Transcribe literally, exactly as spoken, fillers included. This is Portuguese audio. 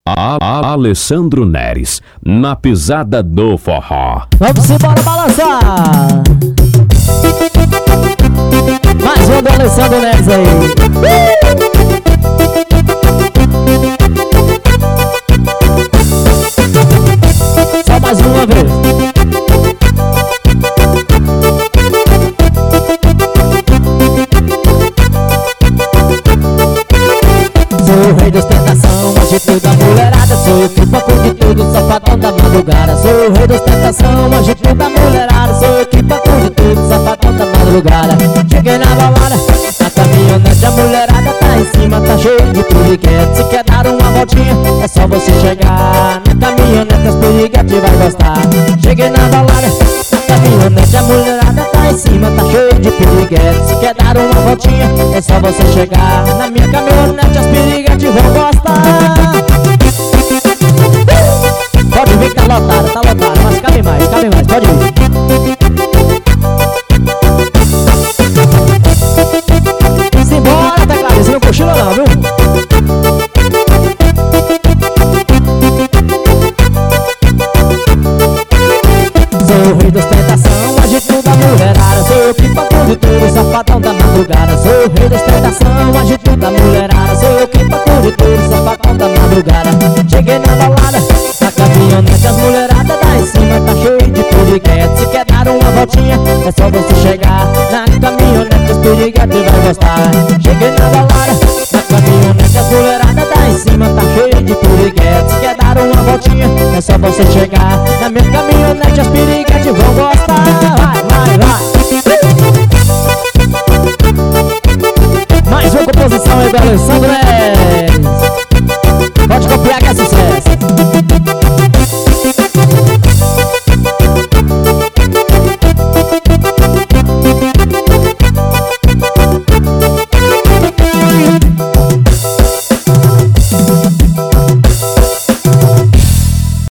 A, a Alessandro Neres, na pisada do forró. Vamos embora balançar. Mais um do Alessandro Neres aí. Só mais uma vez. Sou o rei da ostentação, agito da mulherada. Sou o que banco de tudo, safadão da madrugada. Sou o rei da ostentação, agito da mulherada. Sou o que banco de tudo, safadão da madrugada. Cheguei na balada, na caminhonete a mulherada tá em cima, tá cheio de piriguete. Se quer dar uma voltinha, é só você chegar. Na caminhonete as piriguete vai gostar. Cheguei na balada, na caminhonete a mulherada tá em cima, tá cheio de piriguete. Se quer dar uma voltinha, é só você chegar. Na minha caminhonete as piriguete vão gostar. Pode vir que tá lotado, tá lotado, mas cabe mais, cabe mais, pode vir. Simbora, teclado, você não cochila não, viu? Sou o rei da ostentação, agito da mulherada. Sou o que banco de tudo, safadão da madrugada. Sou o rei da ostentação, agito da mulherada. Sou o que banco de tudo, safadão da madrugada. Cheguei na balada, na caminhonete as mulheradas tá em cima, tá cheio de piriguete. Se quer dar uma voltinha, é só você chegar. Na caminhonete as piriguete vai gostar. Cheguei na balada, na caminhonete as mulheradas tá em cima, tá cheio de piriguete. Se quer dar uma voltinha, é só você chegar. Na minha caminhonete as piriguete vão gostar. Vai, vai, vai. Mais uma composição aí do Alessandro Neres. Pode copiar que é sucesso.